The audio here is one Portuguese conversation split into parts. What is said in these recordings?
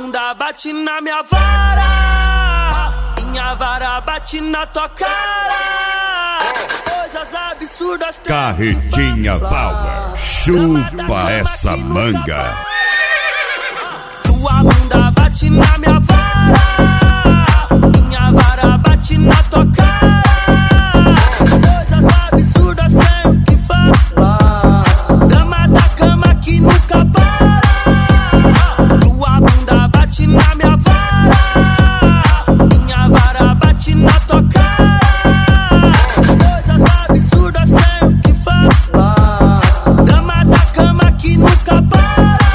bunda bate na minha vara, minha vara bate na tua cara. Coisas absurdas. Carretinha Power, chupa essa manga. Tua bunda bate na minha vara, minha vara bate na tua cara. Coisas absurdas tenho que falar. Dama da cama que nunca para. Tua bunda bate na minha vara, minha vara bate na tua cara. Coisas absurdas tenho que falar. Dama da cama que nunca para.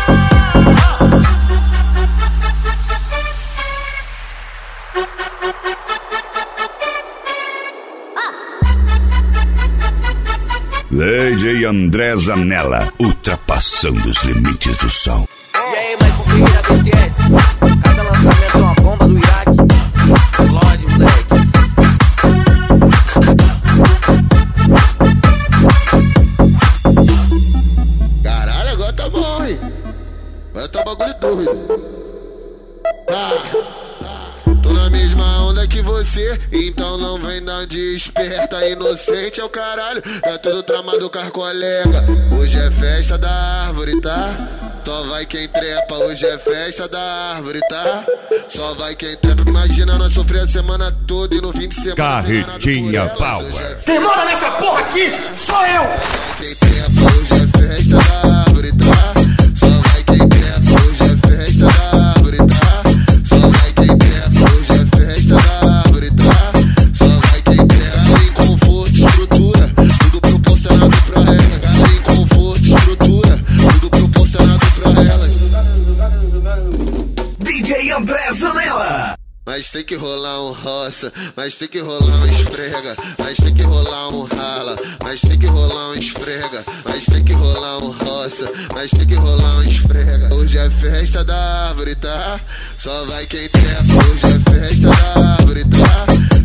DJ André Zanella, ultrapassando os limites do som. E aí, Michael King da BTS, cada lançamento é uma bomba do Iraque. Explode, moleque. Caralho, agora tá bom, hein? Agora tá bagulho doido. Tô na mesma onda que você, então não vem dar de esperta. Inocente é o caralho, é tudo tramado com as colega. Hoje é festa da árvore, tá? Só vai quem trepa, hoje é festa da árvore, tá? Só vai quem trepa. Imagina nós sofrer a semana toda e no fim de semana Carretinha Power. Quem manda nessa porra aqui sou eu! Quem trepa, hoje é festa da árvore, tá? Só vai quem trepa, hoje é festa da árvore, tá? Só vai quem trepa, hoje é festa da árvore, tá? Só vai quem trepa. Em conforto, estrutura, tudo proporcionado pra ela. Em conforto, estrutura, tudo proporcionado pra ela. DJ André Zanella. Mas tem que rolar um roça, mas tem que rolar um esfrega, mas tem que rolar um rala, mas tem que rolar um esfrega, mas tem que rolar um roça, mas tem que rolar um esfrega. Hoje é festa da árvore, tá? Só vai quem trepa, hoje é festa da árvore, tá?